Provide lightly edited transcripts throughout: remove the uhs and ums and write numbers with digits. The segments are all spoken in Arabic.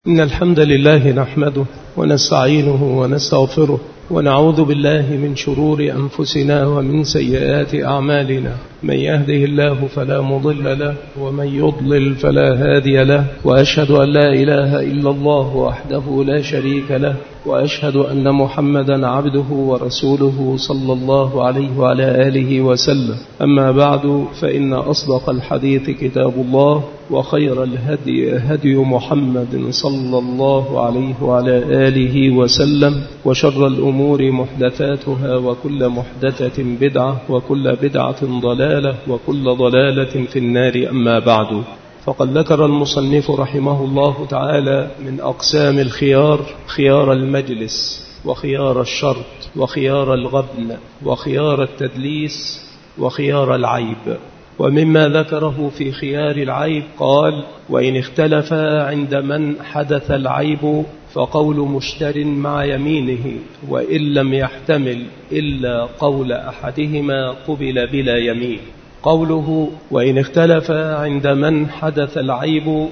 إن الحمد لله نحمده ونستعينه ونستغفره ونعوذ بالله من شرور أنفسنا ومن سيئات أعمالنا. من يهده الله فلا مضل له ومن يضلل فلا هادي له، وأشهد أن لا إله إلا الله وحده لا شريك له، وأشهد أن محمدا عبده ورسوله صلى الله عليه وعلى آله وسلم. أما بعد، فإن أصدق الحديث كتاب الله، وخير الهدي هدي محمد صلى الله عليه وعلى آله وسلم، وشر الأمور محدثاتها، وكل محدثة بدعة، وكل بدعة ضلالة، وكل ضلالة في النار. أما بعد، فقد ذكر المصنف رحمه الله تعالى من أقسام الخيار: خيار المجلس، وخيار الشرط، وخيار الغبن، وخيار التدليس، وخيار العيب. ومما ذكره في خيار العيب قال: وإن اختلفا عند من حدث العيب فقول مشتر مع يمينه، وإن لم يحتمل إلا قول أحدهما قبل بلا يمين. قوله وإن اختلفا عند من حدث العيب،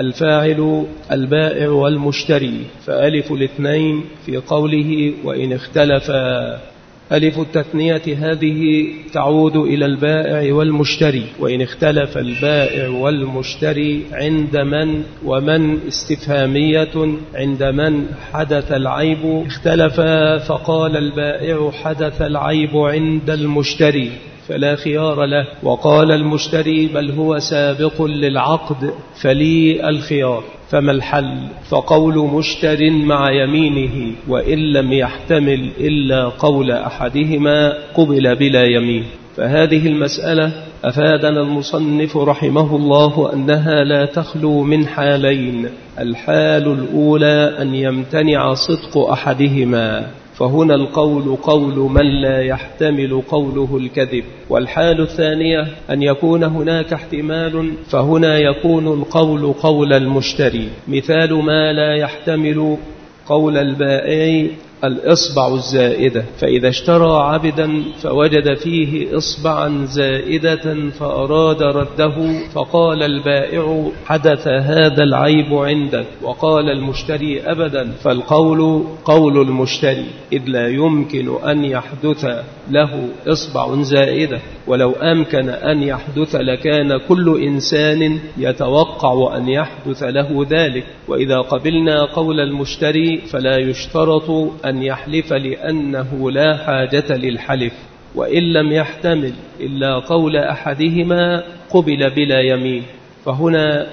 الفاعل البائع والمشتري، فألف الاثنين في قوله وإن اختلفا. ألف التثنية هذه تعود إلى البائع والمشتري. وإن اختلف البائع والمشتري عند من، ومن استفهامية عند من حدث العيب. اختلفا فقال البائع حدث العيب عند المشتري فلا خيار له، وقال المشتري بل هو سابق للعقد فلي الخيار. فما الحل؟ فقول مشتر مع يمينه، وإن لم يحتمل إلا قول أحدهما قبل بلا يمين. فهذه المسألة أفادنا المصنف رحمه الله أنها لا تخلو من حالين: الحال الأولى أن يمتنع صدق أحدهما، فهنا القول قول من لا يحتمل قوله الكذب. والحال الثانية أن يكون هناك احتمال، فهنا يكون القول قول المشتري. مثال ما لا يحتمل قول البائع: الإصبع الزائدة، فإذا اشترى عبدا فوجد فيه إصبعا زائدة فأراد رده، فقال البائع حدث هذا العيب عندك، وقال المشتري أبدا، فالقول قول المشتري، إذ لا يمكن أن يحدث له إصبع زائدة، ولو أمكن أن يحدث لكان كل إنسان يتوقع أن يحدث له ذلك. وإذا قبلنا قول المشتري فلا يشترط أن يحلف لأنه لا حاجة للحلف، وإن لم يحتمل إلا قول أحدهما قبل بلا يمين. فهنا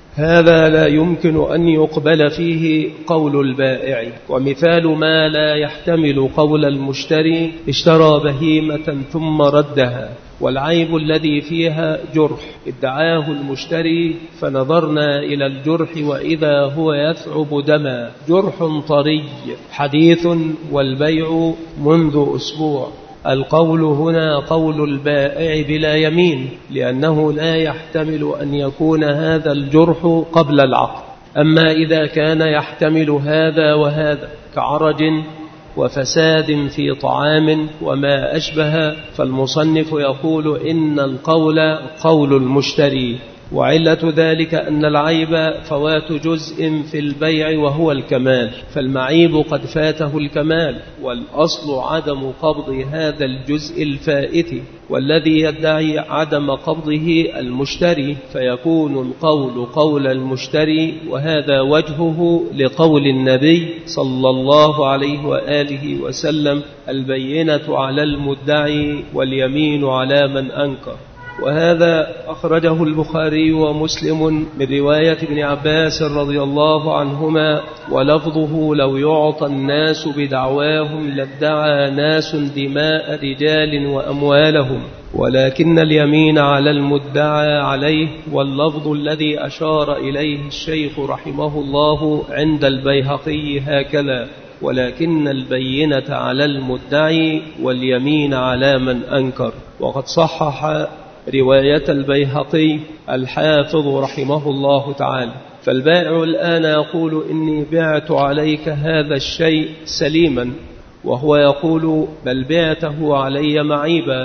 هذا لا يمكن أن يقبل فيه قول البائع. ومثال ما لا يحتمل قول المشتري: اشترى بهيمة ثم ردها، والعيب الذي فيها جرح ادعاه المشتري، فنظرنا إلى الجرح وإذا هو يثعب دما، جرح طري حديث والبيع منذ أسبوع. القول هنا قول البائع بلا يمين، لأنه لا يحتمل أن يكون هذا الجرح قبل العقد. أما إذا كان يحتمل هذا وهذا كعرج وفساد في طعام وما أشبه، فالمصنف يقول إن القول قول المشتري. وعلة ذلك أن العيب فوات جزء في البيع وهو الكمال، فالمعيب قد فاته الكمال، والأصل عدم قبض هذا الجزء الفائت، والذي يدعي عدم قبضه المشتري، فيكون القول قول المشتري. وهذا وجهه لقول النبي صلى الله عليه وآله وسلم: البينة على المدعي واليمين على من أنكر. وهذا أخرجه البخاري ومسلم من رواية ابن عباس رضي الله عنهما، ولفظه: لو يعطى الناس بدعواهم لادعى ناس دماء رجال وأموالهم، ولكن اليمين على المدعى عليه. واللفظ الذي أشار إليه الشيخ رحمه الله عند البيهقي هكذا: ولكن البينة على المدعي واليمين على من أنكر. وقد صحح رواية البيهقي الحافظ رحمه الله تعالى. فالبائع الآن يقول: إني بعت عليك هذا الشيء سليما، وهو يقول: بل بعته علي معيبا.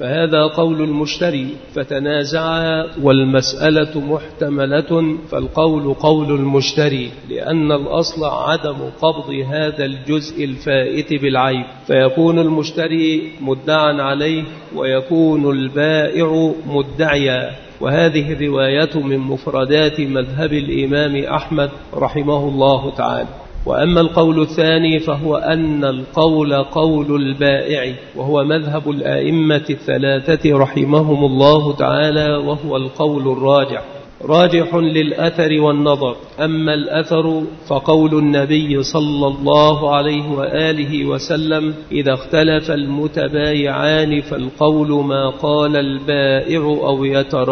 فهذا قول المشتري، فتنازعا والمسألة محتملة، فالقول قول المشتري، لأن الأصل عدم قبض هذا الجزء الفائت بالعيب، فيكون المشتري مدعا عليه ويكون البائع مدعيا. وهذه الرواية من مفردات مذهب الإمام أحمد رحمه الله تعالى. وأما القول الثاني فهو أن القول قول البائع، وهو مذهب الآئمة الثلاثة رحمهم الله تعالى، وهو القول الراجح، راجح للأثر والنظر. أما الأثر فقول النبي صلى الله عليه وآله وسلم: إذا اختلف المتبايعان فالقول ما قال البائع أو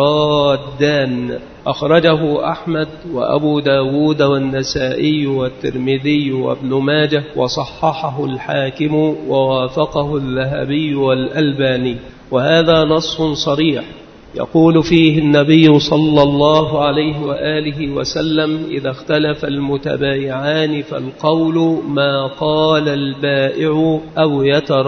يترادان. أخرجه أحمد وأبو داود والنسائي والترمذي وابن ماجه، وصححه الحاكم ووافقه الذهبي والألباني. وهذا نص صريح يقول فيه النبي صلى الله عليه وآله وسلم: إذا اختلف المتبايعان فالقول ما قال البائع أو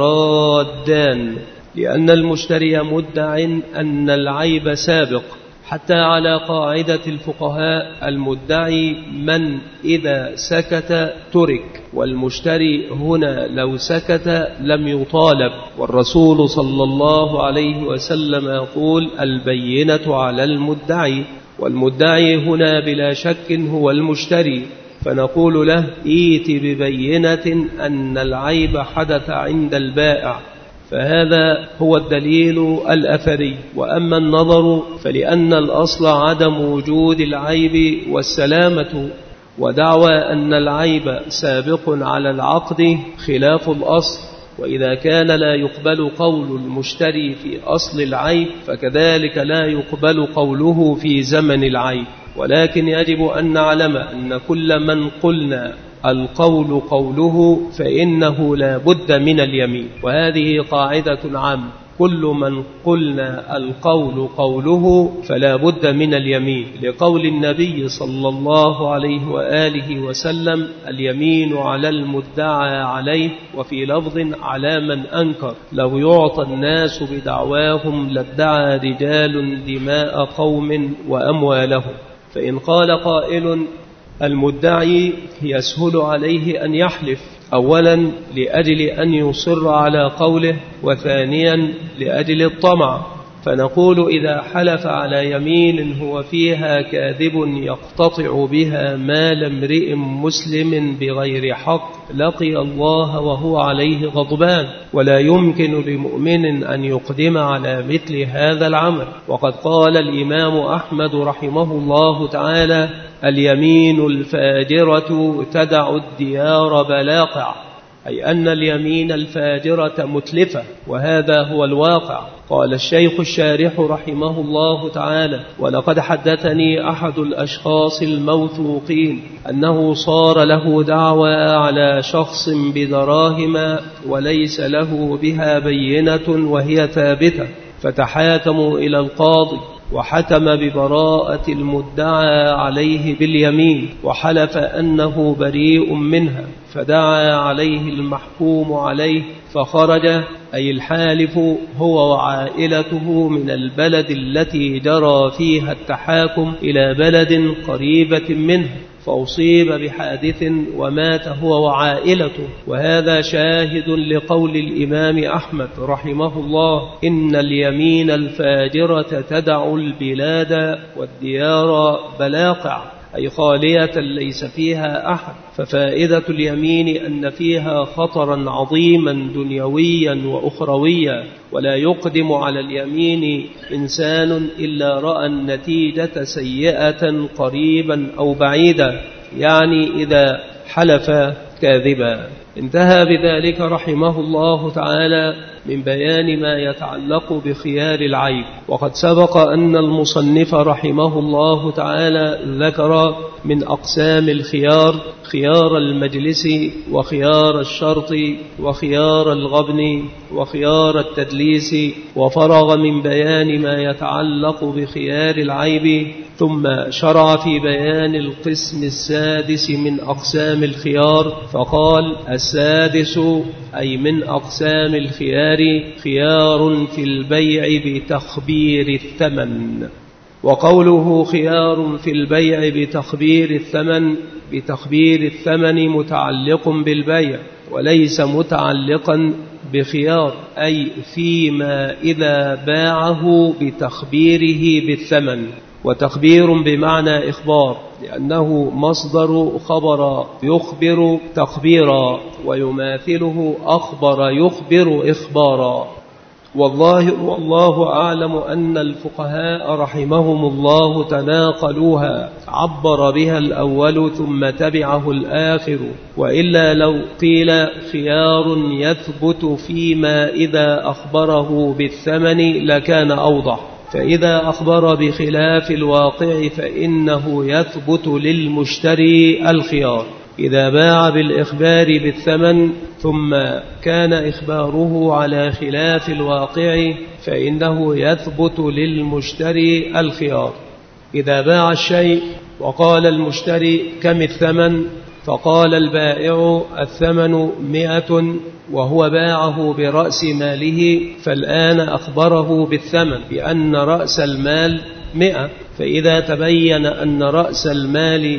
يترادان، لأن المشتري مدع أن العيب سابق، حتى على قاعدة الفقهاء: المدعي من إذا سكت ترك، والمشتري هنا لو سكت لم يطالب. والرسول صلى الله عليه وسلم يقول: البينة على المدعي، والمدعي هنا بلا شك هو المشتري، فنقول له: ائت ببينة أن العيب حدث عند البائع. فهذا هو الدليل الأثري. وأما النظر فلأن الأصل عدم وجود العيب والسلامة، ودعوى أن العيب سابق على العقد خلاف الأصل. وإذا كان لا يقبل قول المشتري في أصل العيب، فكذلك لا يقبل قوله في زمن العيب. ولكن يجب أن نعلم أن كل من قلنا القول قوله فإنه لا بد من اليمين، وهذه قاعدة عامة: كل من قلنا القول قوله فلا بد من اليمين، لقول النبي صلى الله عليه وآله وسلم: اليمين على المدعى عليه، وفي لفظ: على من أنكر. لو يعطى الناس بدعواهم لادعى رجال دماء قوم وأموالهم. فإن قال قائل: المدعي يسهل عليه أن يحلف، أولا لأجل أن يصر على قوله، وثانيا لأجل الطمع، فنقول: إذا حلف على يمين هو فيها كاذب يقتطع بها مال امرئ مسلم بغير حق، لقي الله وهو عليه غضبان، ولا يمكن لمؤمن أن يقدم على مثل هذا العمل. وقد قال الإمام أحمد رحمه الله تعالى: اليمين الفاجرة تدع الديار بلاقع، أي أن اليمين الفاجرة متلفة، وهذا هو الواقع. قال الشيخ الشارح رحمه الله تعالى: ولقد حدثني أحد الأشخاص الموثوقين أنه صار له دعوى على شخص بدراهم وليس له بها بينة وهي ثابتة، فتحاكموا إلى القاضي، وحكم ببراءة المدعى عليه باليمين، وحلف أنه بريء منها، فدعا عليه المحكوم عليه، فخرج أي الحالف هو وعائلته من البلد التي جرى فيها التحاكم إلى بلد قريبة منه، فأصيب بحادث ومات هو وعائلته. وهذا شاهد لقول الإمام أحمد رحمه الله: إن اليمين الفاجرة تدع البلاد والديار بلاقع، أي خالية ليس فيها أحد. ففائدة اليمين أن فيها خطرا عظيما دنيويا وأخرويا، ولا يقدم على اليمين إنسان إلا رأى النتيجة سيئة قريبا أو بعيدا، يعني إذا حلف كاذبا. انتهى بذلك رحمه الله تعالى من بيان ما يتعلق بخيار العيب. وقد سبق أن المصنف رحمه الله تعالى ذكر من أقسام الخيار: خيار المجلس، وخيار الشرط، وخيار الغبن، وخيار التدليس، وفرغ من بيان ما يتعلق بخيار العيب. ثم شرع في بيان القسم السادس من أقسام الخيار فقال: السادس أي من أقسام الخيار خيار في البيع بتخبير الثمن. وقوله خيار في البيع بتخبير الثمن متعلق بالبيع وليس متعلقا بخيار، أي فيما إذا باعه بتخبيره بالثمن. وتخبير بمعنى إخبار، لأنه مصدر خبر يخبر تخبيرا، ويماثله أخبر يخبر إخبارا. والله أعلم أن الفقهاء رحمهم الله تناقلوها، عبر بها الأول ثم تبعه الآخر، وإلا لو قيل خيار يثبت فيما إذا أخبره بالثمن لكان أوضح. فإذا أخبر بخلاف الواقع فإنه يثبت للمشتري الخيار. إذا باع بالإخبار بالثمن ثم كان إخباره على خلاف الواقع فإنه يثبت للمشتري الخيار. إذا باع الشيء وقال المشتري: كم الثمن؟ فقال البائع: الثمن 100، وهو باعه برأس ماله، فالآن أخبره بالثمن بأن رأس المال 100. فإذا تبين أن رأس المال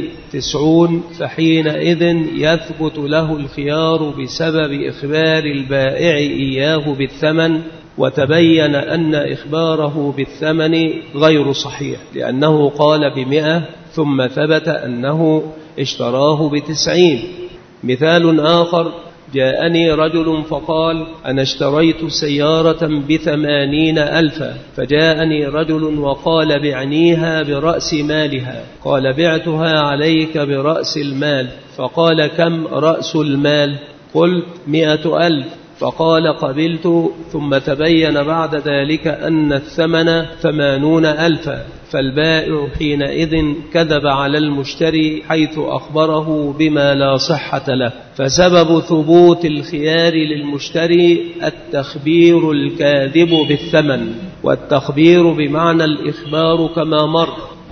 90 فحينئذ يثبت له الخيار بسبب إخبار البائع إياه بالثمن، وتبين أن إخباره بالثمن غير صحيح، لأنه قال 100 ثم ثبت أنه اشتراه 90. مثال آخر: جاءني رجل فقال: أنا اشتريت سيارة ب80,000. فجاءني رجل وقال: بعنيها برأس مالها. قال: بعتها عليك برأس المال. فقال: كم رأس المال؟ قلت: 100,000. فقال: قبلت. ثم تبين بعد ذلك أن الثمن 80,000. فالبائع حينئذ كذب على المشتري حيث أخبره بما لا صحة له. فسبب ثبوت الخيار للمشتري التخبير الكاذب بالثمن، والتخبير بمعنى الإخبار كما مر.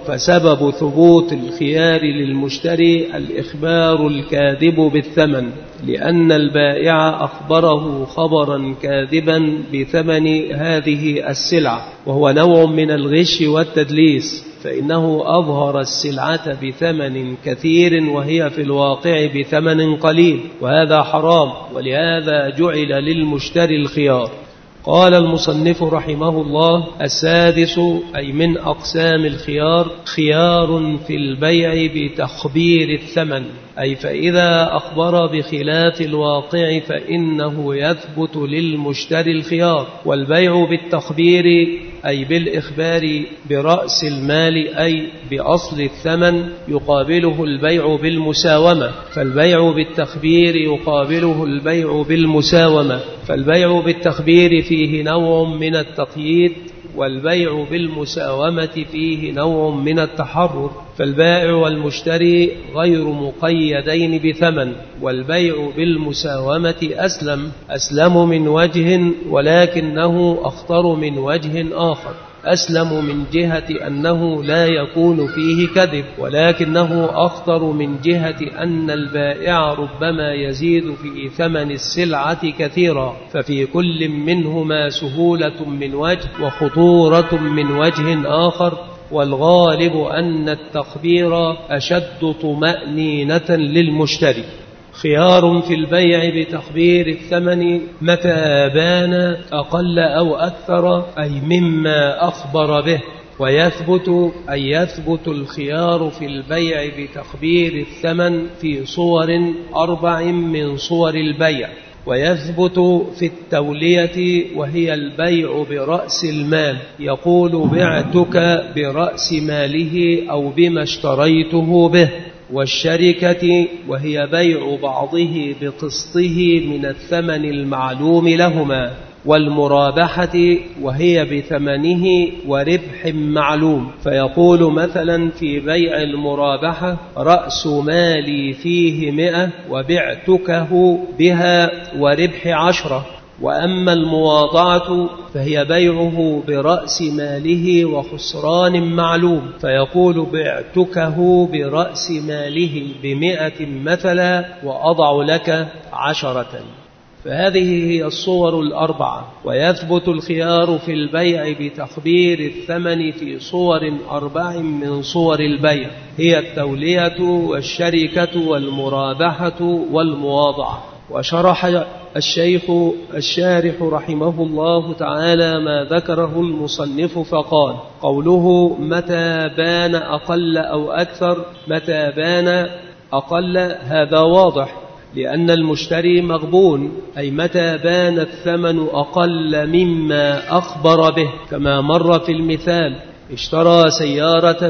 فسبب ثبوت الخيار للمشتري الإخبار الكاذب بالثمن، لأن البائع أخبره خبرا كاذبا بثمن هذه السلعة، وهو نوع من الغش والتدليس، فإنه أظهر السلعة بثمن كثير وهي في الواقع بثمن قليل، وهذا حرام، ولهذا جعل للمشتري الخيار. قال المصنف رحمه الله: السادس أي من أقسام الخيار خيار في البيع بتخبير الثمن، أي فإذا أخبر بخلاف الواقع فإنه يثبت للمشتري الخيار. والبيع بالتخبير أي بالإخبار برأس المال أي بأصل الثمن يقابله البيع بالمساومة، فالبيع بالتخبير يقابله البيع بالمساومة. فالبيع بالتخبير فيه نوع من التقييد، والبيع بالمساومة فيه نوع من التحرر. فالبائع والمشتري غير مقيدين بثمن، والبيع بالمساومة أسلم من وجه، ولكنه أخطر من وجه آخر. أسلم من جهة أنه لا يكون فيه كذب، ولكنه أخطر من جهة أن البائع ربما يزيد في ثمن السلعة كثيرا، ففي كل منهما سهولة من وجه وخطورة من وجه آخر. والغالب أن التخبير أشد طمأنينة للمشتري. خيار في البيع بتخبير الثمن متى بان أقل أو أكثر أي مما أخبر به. يثبت الخيار في البيع بتخبير الثمن في صور 4 من صور البيع. ويثبت في التولية وهي البيع برأس المال، يقول: بعتك برأس ماله أو بما اشتريته به. والشركة وهي بيع بعضه بقسطه من الثمن المعلوم لهما. والمرابحة وهي بثمنه وربح معلوم، فيقول مثلا في بيع المرابحة: رأس مالي فيه 100 وبعتكه بها وربح 10. وأما المواضعة فهي بيعه برأس ماله وخسران معلوم، فيقول بعتكه برأس ماله 100 مثلا وأضع لك 10. فهذه هي الصور الأربعة. ويثبت الخيار في البيع بتخبير الثمن في صور 4 من صور البيع، هي التولية والشركة والمرابحة والمواضعة. وشرح الشارح رحمه الله تعالى ما ذكره المصنف فقال: قوله متى بان أقل أو أكثر، متى بان أقل هذا واضح، لأن المشتري مغبون، أي متى بان الثمن أقل مما أخبر به، كما مر في المثال: اشترى سيارة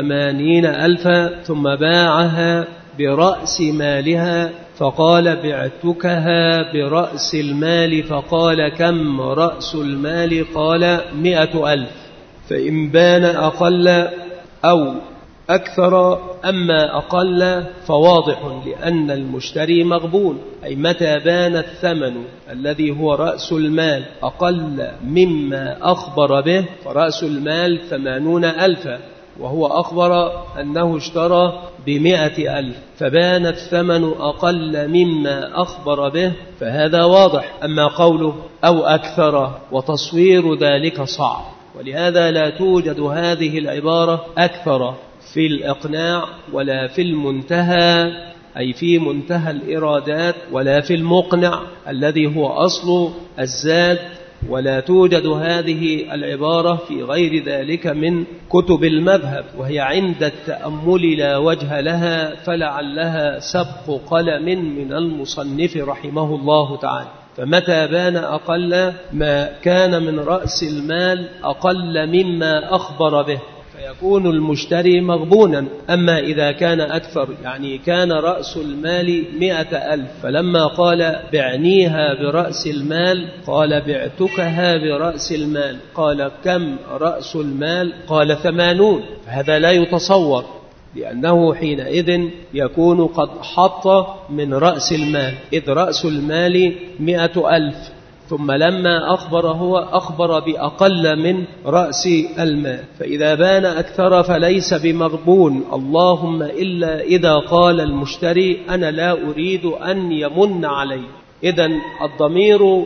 ب80,000 ثم باعها برأس مالها، فقال بعتكها برأس المال، فقال كم رأس المال؟ قال 100,000. فإن بان أقل أو أكثر، أما أقل فواضح لأن المشتري مغبون، أي متى بان الثمن الذي هو رأس المال أقل مما أخبر به، فرأس المال 80,000 وهو أخبر أنه اشترى ب100,000، فبان الثمن أقل مما أخبر به، فهذا واضح. أما قوله أو أكثر وتصوير ذلك صعب، ولهذا لا توجد هذه العبارة أكثر في الإقناع ولا في المنتهى، أي في منتهى الإرادات، ولا في المقنع الذي هو أصل الزاد، ولا توجد هذه العبارة في غير ذلك من كتب المذهب، وهي عند التأمل لا وجه لها، فلعلها سبق قلم من المصنف رحمه الله تعالى. فمتى بان أقل ما كان من رأس المال أقل مما أخبر به، فيكون المشتري مغبونا. أما إذا كان أكثر، يعني كان رأس المال 100,000، فلما قال بعنيها برأس المال قال بعتكها برأس المال، قال كم رأس المال؟ قال 80. فهذا لا يتصور، لأنه حينئذ يكون قد حط من رأس المال، إذ رأس المال 100,000، ثم لما أخبر هو أخبر بأقل من رأس المال. فإذا بان أكثر فليس بمغبون، اللهم إلا إذا قال المشتري أنا لا أريد أن يمن علي. إذن الضمير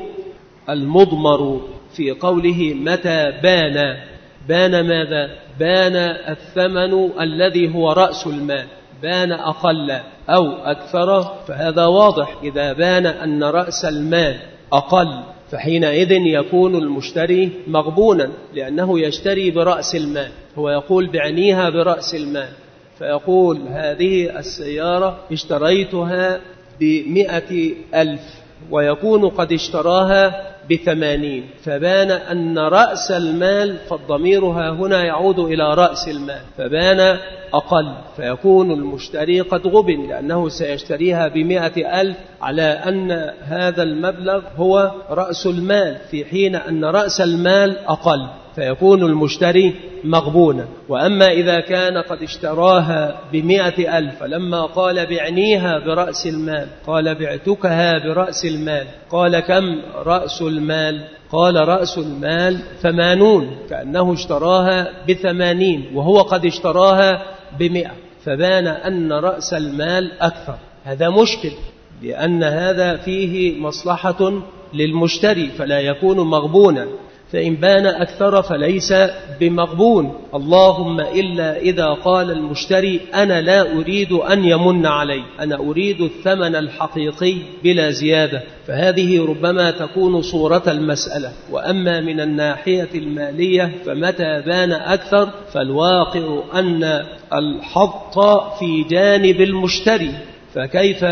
المضمر في قوله متى بان، بان ماذا؟ بان الثمن الذي هو رأس المال، بان أقل أو أكثر، فهذا واضح. إذا بان أن رأس المال أقل فحينئذ يكون المشتري مغبونا، لأنه يشتري برأس المال، هو يقول بعنيها برأس المال، فيقول هذه السيارة اشتريتها ب100,000، ويكون قد اشتراها ب80، فبان أن رأس المال، فالضمير هنا يعود إلى رأس المال، فبان أقل، فيكون المشتري قد غبن، لأنه سيشتريها ب100,000 على أن هذا المبلغ هو رأس المال، في حين أن رأس المال أقل، فيكون المشتري مغبونا. وأما إذا كان قد اشتراها ب100,000، فلما قال بعنيها برأس المال قال بعتكها برأس المال، قال كم رأس المال؟ قال رأس المال 80، كأنه اشتراها ب80 وهو قد اشتراها ب100، فبان أن رأس المال أكثر. هذا مشكل، لأن هذا فيه مصلحة للمشتري فلا يكون مغبونا. فإن بان أكثر فليس بمغبون، اللهم إلا إذا قال المشتري أنا لا أريد أن يمن علي، أنا أريد الثمن الحقيقي بلا زيادة، فهذه ربما تكون صورة المسألة. وأما من الناحية المالية فمتى بان أكثر فالواقع أن الحط في جانب المشتري، فكيف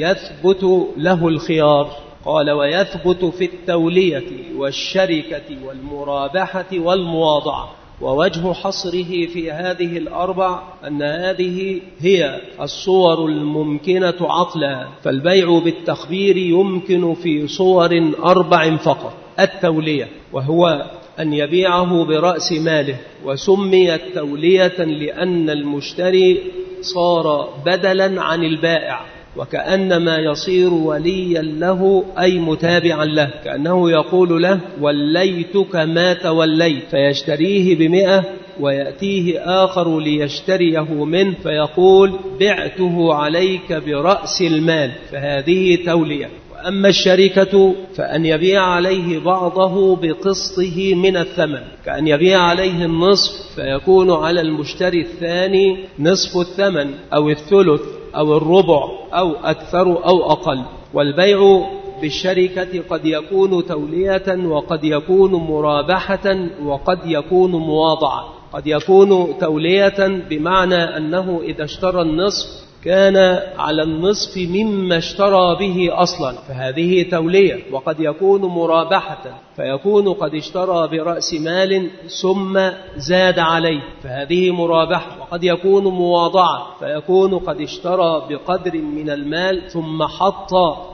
يثبت له الخيار؟ قال ويثبت في التولية والشركة والمرابحة والمواضعة. ووجه حصره في هذه الأربع أن هذه هي الصور الممكنة عقلا، فالبيع بالتخبير يمكن في صور 4 فقط: التولية، وهو أن يبيعه برأس ماله، وسميت تولية لأن المشتري صار بدلا عن البائع، وكأنما يصير وليا له أي متابعا له، كأنه يقول له وليتك ما توليت، فيشتريه ب100 ويأتيه آخر ليشتريه منه فيقول بعته عليك برأس المال، فهذه تولية. وأما الشركة فأن يبيع عليه بعضه بقسطه من الثمن، كأن يبيع عليه النصف فيكون على المشتري الثاني نصف الثمن أو الثلث أو الربع أو أكثر أو أقل. والبيع بالشركة قد يكون تولية وقد يكون مرابحة وقد يكون مواضعة. قد يكون تولية بمعنى أنه إذا اشترى النصف كان على النصف مما اشترى به أصلا، فهذه تولية. وقد يكون مرابحة فيكون قد اشترى برأس مال ثم زاد عليه، فهذه مرابحة. وقد يكون مواضعة فيكون قد اشترى بقدر من المال ثم حط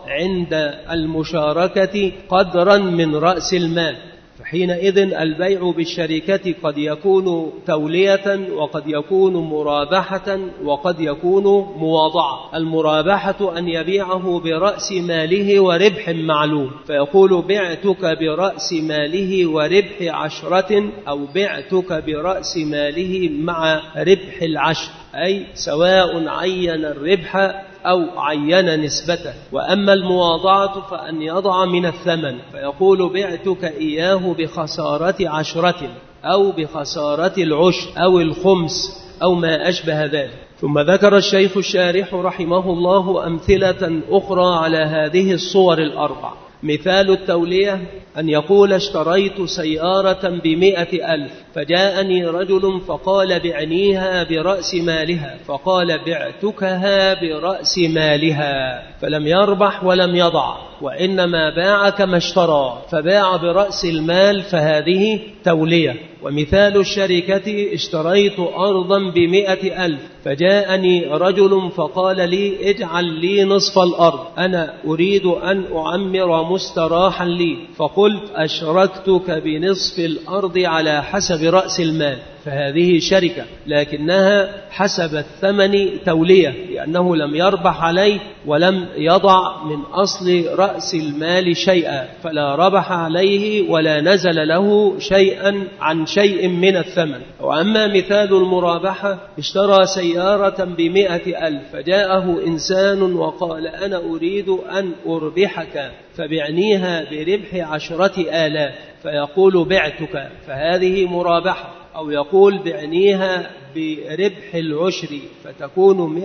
عند المشاركة قدرا من رأس المال، فحينئذ البيع بالشركة قد يكون تولية وقد يكون مرابحة وقد يكون مواضعة. المرابحة أن يبيعه برأس ماله وربح معلوم، فيقول بعتك برأس ماله وربح 10 أو بعتك برأس ماله مع ربح 10، أي سواء عين الربح أو عين نسبته. وأما المواضعة فأن يضع من الثمن، فيقول بعتك إياه بخسارة 10 أو بخسارة 10 أو الخمس أو ما أشبه ذلك. ثم ذكر الشيخ الشارح رحمه الله أمثلة أخرى على هذه الصور الأربع. مثال التولية أن يقول اشتريت سيارة ب100,000 فجاءني رجل فقال بعنيها برأس مالها، فقال بعتكها برأس مالها، فلم يربح ولم يضع وإنما باع كما اشترى، فباع برأس المال، فهذه تولية. ومثال الشركة اشتريت أرضا ب100,000 فجاءني رجل فقال لي اجعل لي نصف الأرض، أنا أريد أن أعمر مستراحا لي، فقلت أشركتك بنصف الأرض على حسب رأس المال، فهذه شركة لكنها حسب الثمن تولية، لأنه لم يربح عليه ولم يضع من أصل رأس المال شيئا، فلا ربح عليه ولا نزل له شيئا عن شيء من الثمن. وأما مثال المرابحة اشترى سيارة ب100,000 فجاءه إنسان وقال أنا أريد أن أربحك فبعنيها بربح 10,000، فيقول بعتك، فهذه مرابحة. أو يقول بعنيها بربح 10 فتكون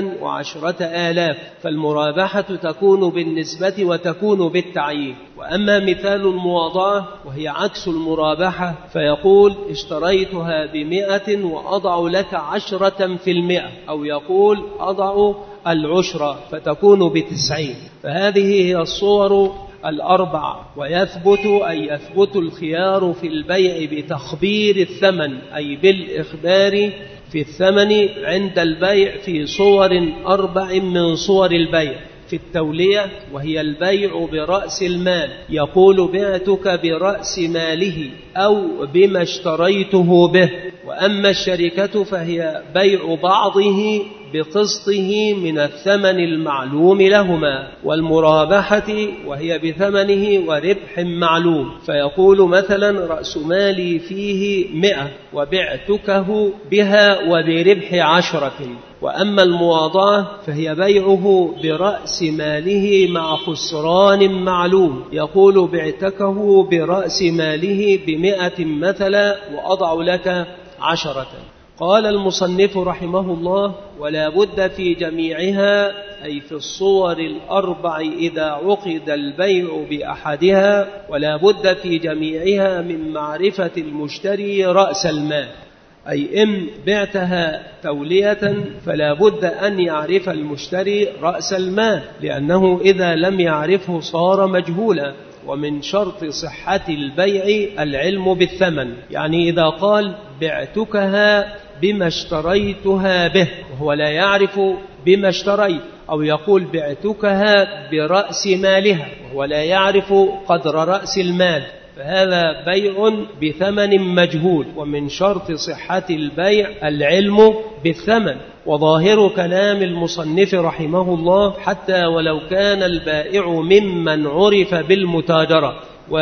110,000، فالمرابحة تكون بالنسبة وتكون بالتعيين. وأما مثال المواضعة وهي عكس المرابحة فيقول اشتريتها ب100 وأضع لك 10%، أو يقول أضع 10 فتكون ب90. فهذه هي الصور الأربع. يثبت الخيار في البيع بتخبير الثمن، أي بالإخبار في الثمن عند البيع في صور 4 من صور البيع. في التولية وهي البيع برأس المال يقول بعتك برأس ماله أو بما اشتريته به. وأما الشركة فهي بيع بعضه بقسطه من الثمن المعلوم لهما. والمرابحة وهي بثمنه وربح معلوم، فيقول مثلا رأس مالي فيه 100 وبعتكه بها وبربح 10. وأما المواضعة فهي بيعه برأس ماله مع خسران معلوم، يقول بعتكه برأس ماله ب100 مثلا وأضع لك 10. قال المصنف رحمه الله ولا بد في جميعها، أي في الصور الأربع إذا عقد البيع بأحدها، ولا بد في جميعها من معرفة المشتري رأس المال، أي إن بعتها تولية فلا بد أن يعرف المشتري رأس المال، لأنه إذا لم يعرفه صار مجهولا. ومن شرط صحة البيع العلم بالثمن، يعني إذا قال بعتكها بما اشتريتها به وهو لا يعرف بما اشتريت، أو يقول بعتكها برأس مالها وهو لا يعرف قدر رأس المال، فهذا بيع بثمن مجهول، ومن شرط صحة البيع العلم بالثمن. وظاهر كلام المصنف رحمه الله حتى ولو كان البائع ممن عرف بالمتاجرة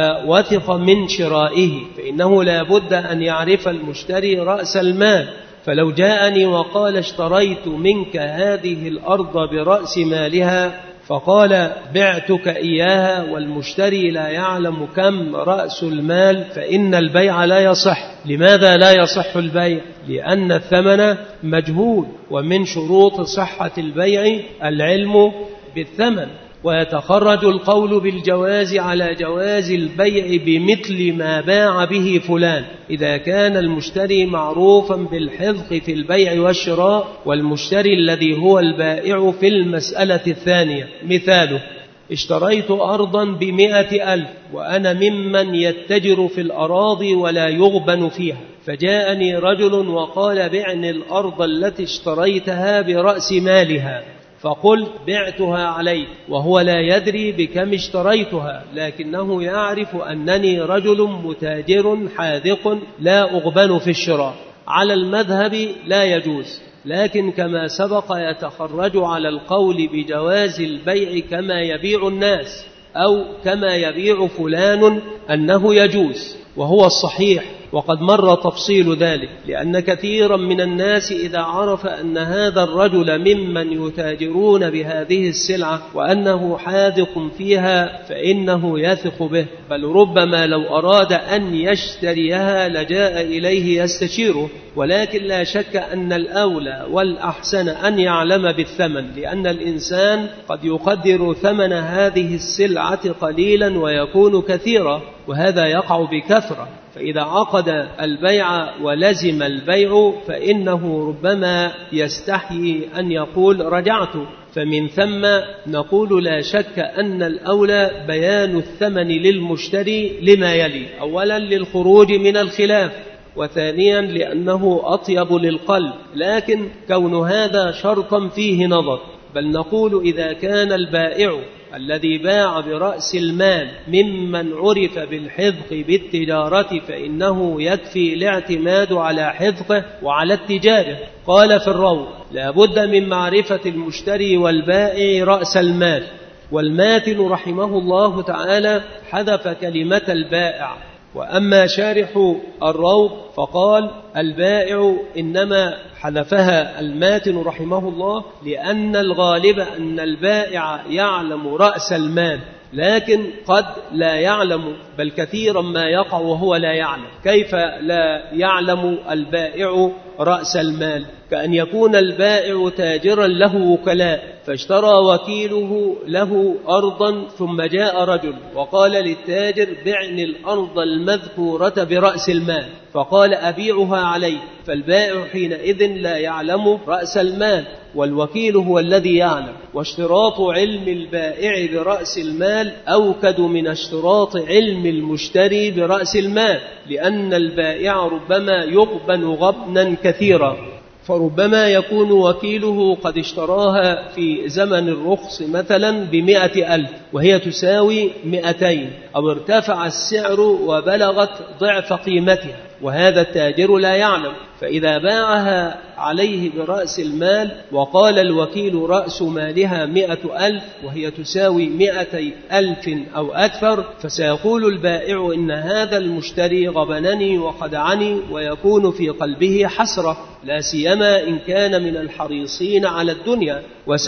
ووثق من شرائه فإنه لا بد أن يعرف المشتري رأس المال. فلو جاءني وقال اشتريت منك هذه الأرض برأس مالها فقال بعتك إياها والمشتري لا يعلم كم رأس المال فإن البيع لا يصح. لماذا لا يصح البيع؟ لأن الثمن مجهول، ومن شروط صحة البيع العلم بالثمن. ويتخرج القول بالجواز على جواز البيع بمثل ما باع به فلان إذا كان المشتري معروفا بالحذق في البيع والشراء والمشتري الذي هو البائع في المسألة الثانية. مثاله: اشتريت أرضا ب100,000 وأنا ممن يتجر في الأراضي ولا يغبن فيها، فجاءني رجل وقال بعني الأرض التي اشتريتها برأس مالها، فقلت بعتها عليه وهو لا يدري بكم اشتريتها، لكنه يعرف أنني رجل متاجر حاذق لا أغبن في الشراء. على المذهب لا يجوز، لكن كما سبق يتخرج على القول بجواز البيع كما يبيع الناس أو كما يبيع فلان أنه يجوز، وهو الصحيح وقد مر تفصيل ذلك، لأن كثيرا من الناس إذا عرف أن هذا الرجل ممن يتاجرون بهذه السلعة وأنه حاذق فيها فإنه يثق به، بل ربما لو أراد أن يشتريها لجاء إليه يستشيره. ولكن لا شك أن الأولى والأحسن أن يعلم بالثمن، لأن الإنسان قد يقدر ثمن هذه السلعة قليلا ويكون كثيرا، وهذا يقع بكثرة. فإذا عقد البيع ولزم البيع فإنه ربما يستحيي أن يقول رجعت. فمن ثم نقول لا شك أن الأولى بيان الثمن للمشتري لما يلي: أولا للخروج من الخلاف، وثانيا لأنه أطيب للقلب، لكن كون هذا شرطا فيه نظر. بل نقول إذا كان البائع الذي باع برأس المال ممن عرف بالحذق بالتجارة فإنه يكفي الاعتماد على حذقه وعلى التجارة. قال في الروض: لا بد من معرفة المشتري والبائع رأس المال. والماتن رحمه الله تعالى حذف كلمة البائع. وأما شارح الروض فقال: البائع إنما حذفها الماتن رحمه الله لأن الغالب أن البائع يعلم رأس المال، لكن قد لا يعلم، بل كثيرا ما يقع وهو لا يعلم. كيف لا يعلم البائع رأس المال؟ كأن يكون البائع تاجرا له وكلاء، فاشترى وكيله له أرضا، ثم جاء رجل وقال للتاجر بعني الأرض المذكورة برأس المال، فقال أبيعها عليه، فالبائع حينئذ لا يعلم رأس المال، والوكيل هو الذي يعلم. واشتراط علم البائع برأس المال أوكد من اشتراط علم المشتري برأس المال، لأن البائع ربما يغبن غبنا كثيرا، فربما يكون وكيله قد اشتراها في زمن الرخص مثلا ب100,000 وهي تساوي 200، أو ارتفع السعر وبلغت ضعف قيمتها، وهذا التاجر لا يعلم. فإذا باعها عليه برأس المال وقال الوكيل رأس مالها 100,000 وهي تساوي 200,000 أو أكثر، فسيقول البائع إن هذا المشتري غبنني وخدعني، ويكون في قلبه حسرة، لا سيما إن كان من الحريصين على الدنيا.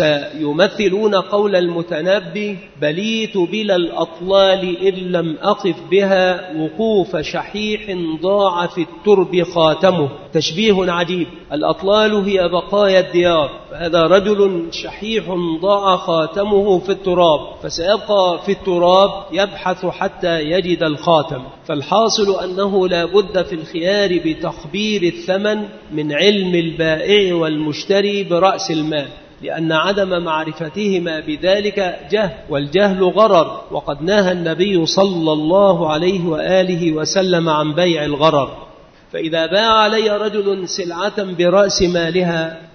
وسيمثلون قول المتنبي: بليت بلا الأطلال إن لم أقف بها وقوف شحيح ضاع في الترب خاتمه. تشبيه عجيب، الأطلال هي بقايا الديار، فهذا رجل شحيح ضاع خاتمه في التراب، فسيبقى في التراب يبحث حتى يجد الخاتم. فالحاصل أنه لا بد في الخيار بتخبير الثمن من علم البائع والمشتري برأس المال، لأن عدم معرفتهما بذلك جهل، والجهل غرر، وقد نهى النبي صلى الله عليه وآله وسلم عن بيع الغرر. فإذا باع علي رجل سلعة برأس مالها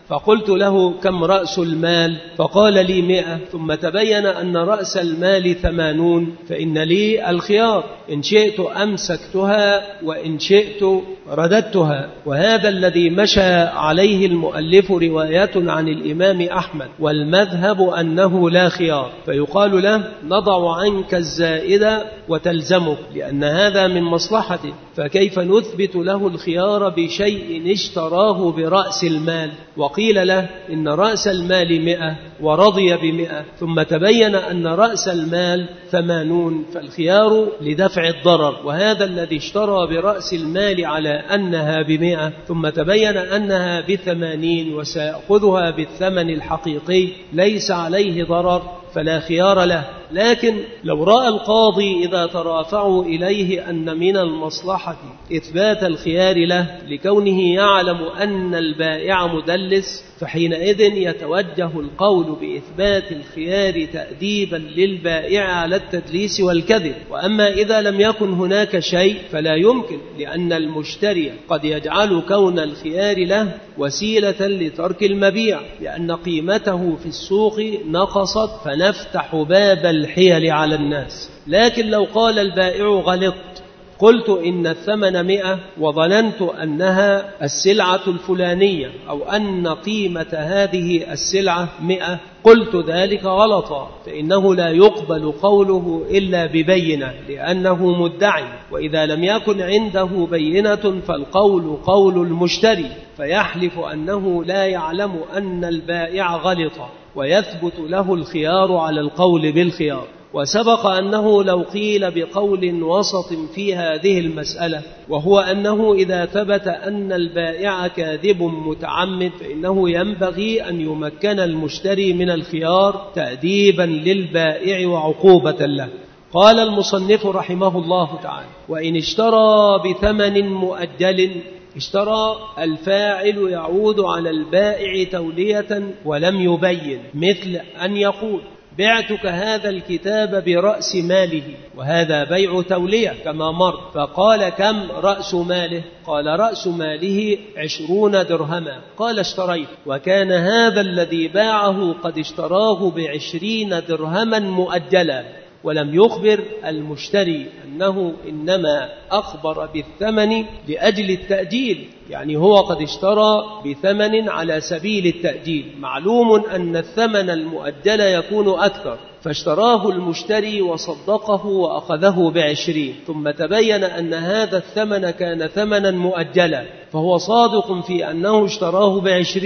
فقلت له كم رأس المال؟ فقال لي 100. ثم تبين أن رأس المال 80، فإن لي الخيار، إن شئت أمسكتها وإن شئت رددتها. وهذا الذي مشى عليه المؤلف رواية عن الإمام أحمد، والمذهب أنه لا خيار، فيقال له نضع عنك الزائد وتلزمك، لأن هذا من مصلحته، فكيف نثبت له الخيار بشيء اشتراه برأس المال؟ وقيل له إن رأس المال 100 ورضي ب100، ثم تبين أن رأس المال 80، فالخيار لدفع الضرر. وهذا الذي اشترى برأس المال على أنها ب100 ثم تبين أنها ب80 وسيأخذها بالثمن الحقيقي ليس عليه ضرر، فلا خيار له. لكن لو رأى القاضي إذا ترافعوا إليه أن من المصلحة إثبات الخيار له لكونه يعلم أن البائع مدلس، فحينئذ يتوجه القول بإثبات الخيار تأديبا للبائع على التدليس والكذب. وأما إذا لم يكن هناك شيء فلا يمكن، لأن المشتري قد يجعل كون الخيار له وسيلة لترك المبيع، لأن قيمته في السوق نقصت، فنفتح باب الحيل على الناس. لكن لو قال البائع غلط، قلت إن الثمن 100 وظننت أنها السلعة الفلانية أو أن قيمة هذه السلعة 100، قلت ذلك غلطا، فإنه لا يقبل قوله إلا ببينة، لأنه مدعي. وإذا لم يكن عنده بينة فالقول قول المشتري، فيحلف أنه لا يعلم أن البائع غلط، ويثبت له الخيار على القول بالخيار. وسبق أنه لو قيل بقول وسط في هذه المسألة، وهو أنه إذا ثبت أن البائع كاذب متعمد فإنه ينبغي أن يمكن المشتري من الخيار تأديبا للبائع وعقوبة له. قال المصنف رحمه الله تعالى: وإن اشترى بثمن مؤجل، اشترى الفاعل يعود على البائع تولية ولم يبين، مثل أن يقول بعتك هذا الكتاب برأس ماله، وهذا بيع تولية كما مر. فقال كم رأس ماله؟ قال رأس ماله 20 درهما. قال اشتريت، وكان هذا الذي باعه قد اشتراه ب20 درهما مؤجلا، ولم يخبر المشتري أنه إنما أخبر بالثمن لأجل التأجيل، يعني هو قد اشترى بثمن على سبيل التأجيل. معلوم أن الثمن المؤجل يكون أكثر، فاشتراه المشتري وصدقه وأخذه ب20، ثم تبين أن هذا الثمن كان ثمنا مؤجلا، فهو صادق في أنه اشتراه ب20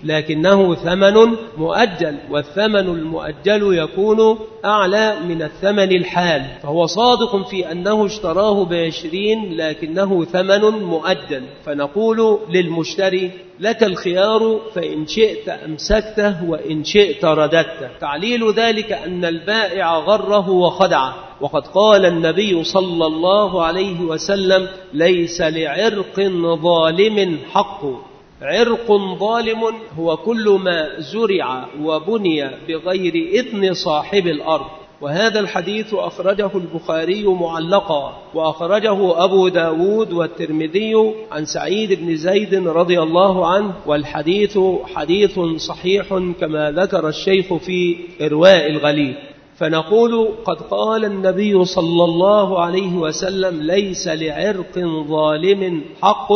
لكنه ثمن مؤجل، والثمن المؤجل يكون أعلى من الثمن الحال، فهو صادق في أنه اشتراه ب20 لكنه ثمن مؤجل. فنقول للمشتري لك الخيار، فإن شئت أمسكته وإن شئت رددته. تعليل ذلك أن البائع غره وخدعه، وقد قال النبي صلى الله عليه وسلم: ليس لعرق ظالم حق. عرق ظالم هو كل ما زرع وبني بغير إذن صاحب الأرض. وهذا الحديث أخرجه البخاري معلقا، وأخرجه أبو داود والترمذي عن سعيد بن زيد رضي الله عنه، والحديث حديث صحيح كما ذكر الشيخ في إرواء الغليل. فنقول قد قال النبي صلى الله عليه وسلم: ليس لعرق ظالم حق،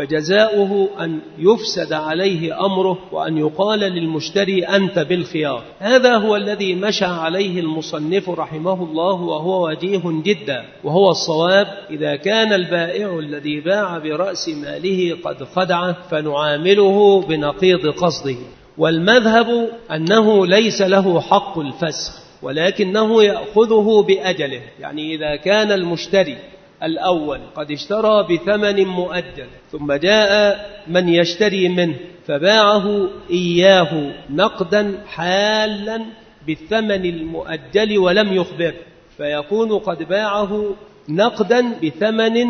فجزاؤه أن يفسد عليه أمره وأن يقال للمشتري أنت بالخيار. هذا هو الذي مشى عليه المصنف رحمه الله، وهو وجيه جدا، وهو الصواب. إذا كان البائع الذي باع برأس ماله قد خدعه فنعامله بنقيض قصده. والمذهب أنه ليس له حق الفسخ، ولكنه يأخذه بأجله. يعني إذا كان المشتري الأول قد اشترى بثمن مؤجل، ثم جاء من يشتري منه فباعه إياه نقدا حالا بالثمن المؤجل ولم يخبر، فيكون قد باعه نقدا بثمن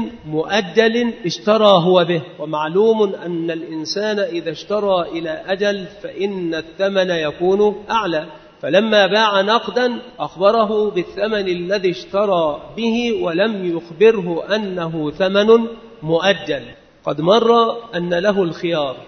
مؤجل اشترى هو به. ومعلوم أن الإنسان إذا اشترى إلى أجل فإن الثمن يكون أعلى، فلما باع نقدا أخبره بالثمن الذي اشترى به ولم يخبره أنه ثمن مؤجل. قد مر أن له الخيار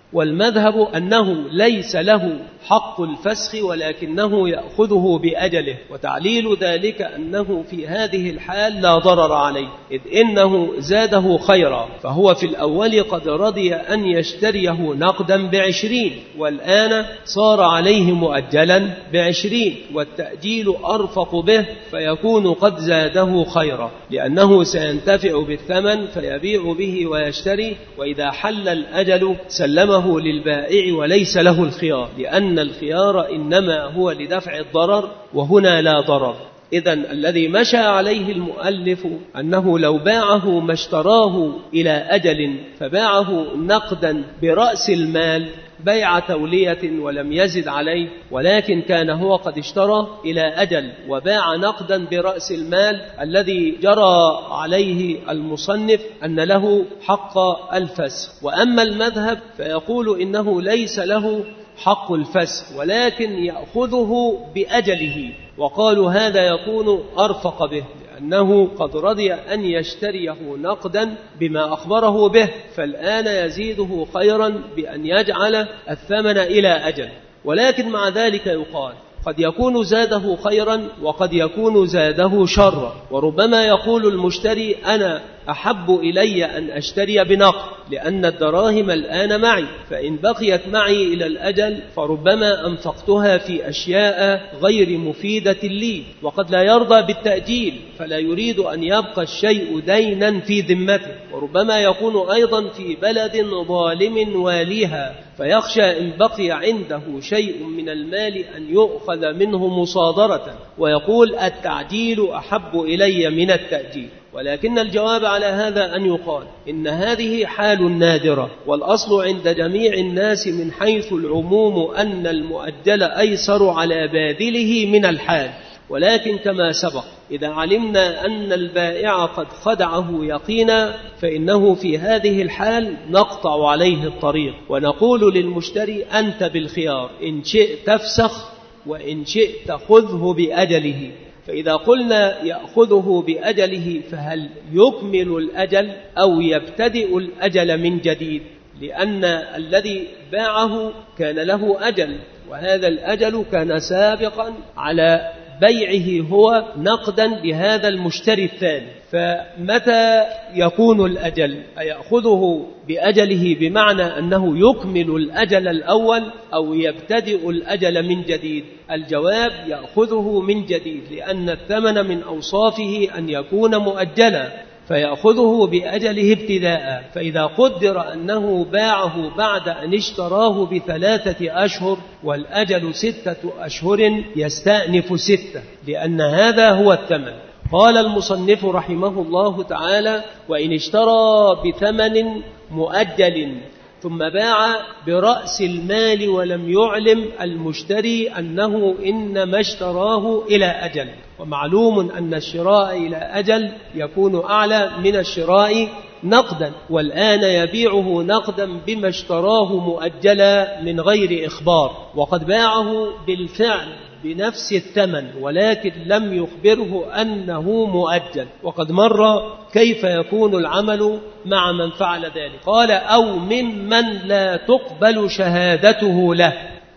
والمذهب أنه ليس له حق الفسخ ولكنه يأخذه بأجله، وتعليل ذلك أنه في هذه الحال لا ضرر عليه، إذ إنه زاده خيرا، فهو في الأول قد رضي أن يشتريه نقدا ب20، والآن صار عليه مؤجلا ب20، والتأجيل أرفق به فيكون قد زاده خيرا، لأنه سينتفع بالثمن فيبيع به ويشتري، وإذا حل الأجل سلمه للبائع وليس له الخيار، لأن الخيار إنما هو لدفع الضرر، وهنا لا ضرر. إذن الذي مشى عليه المؤلف أنه لو باعه ما اشتراه إلى أجل فباعه نقدا برأس المال بيع تولية ولم يزد عليه، ولكن كان هو قد اشترى إلى أجل وباع نقدا برأس المال الذي جرى عليه المصنف أن له حق الفسخ. وأما المذهب فيقول إنه ليس له حق الفسخ ولكن يأخذه بأجله، وقالوا هذا يكون أرفق به، لأنه قد رضي أن يشتريه نقدا بما أخبره به، فالآن يزيده خيرا بأن يجعل الثمن إلى أجل. ولكن مع ذلك يقال قد يكون زاده خيرا وقد يكون زاده شرا، وربما يقول المشتري أنا أحب إلي أن أشتري بنقد لأن الدراهم الآن معي، فإن بقيت معي إلى الأجل فربما أنفقتها في أشياء غير مفيدة لي، وقد لا يرضى بالتأجيل فلا يريد أن يبقى الشيء دينا في ذمته، وربما يكون أيضا في بلد ظالم واليها فيخشى إن بقي عنده شيء من المال أن يؤخذ منه مصادرة، ويقول التعجيل أحب إلي من التأجيل. ولكن الجواب على هذا أن يقال إن هذه حال نادرة، والأصل عند جميع الناس من حيث العموم أن المؤجل أيسر على باذله من الحال، ولكن كما سبق إذا علمنا أن البائع قد خدعه يقينا فإنه في هذه الحال نقطع عليه الطريق ونقول للمشتري أنت بالخيار، إن شئت تفسخ وإن شئت خذه بأجله. فإذا قلنا يأخذه بأجله فهل يكمل الأجل أو يبتدئ الأجل من جديد؟ لأن الذي باعه كان له أجل، وهذا الأجل كان سابقا على بيعه هو نقدا لهذا المشتري الثاني، فمتى يكون الأجل؟ أيأخذه بأجله بمعنى أنه يكمل الأجل الأول أو يبتدئ الأجل من جديد؟ الجواب يأخذه من جديد، لأن الثمن من أوصافه أن يكون مؤجلا، فيأخذه بأجله ابتداء. فإذا قدر أنه باعه بعد أن اشتراه ب3 أشهر والأجل 6 أشهر يستأنف 6، لأن هذا هو الثمن. قال المصنف رحمه الله تعالى وإن اشترى بثمن مؤجل ثم باع برأس المال ولم يعلم المشتري أنه إنما اشتراه إلى أجل، ومعلوم أن الشراء إلى أجل يكون أعلى من الشراء نقدا، والآن يبيعه نقدا بما اشتراه مؤجلا من غير إخبار، وقد باعه بالفعل بنفس الثمن ولكن لم يخبره أنه مؤجل، وقد مر كيف يكون العمل مع من فعل ذلك. قال أو ممن لا تقبل شهادته له،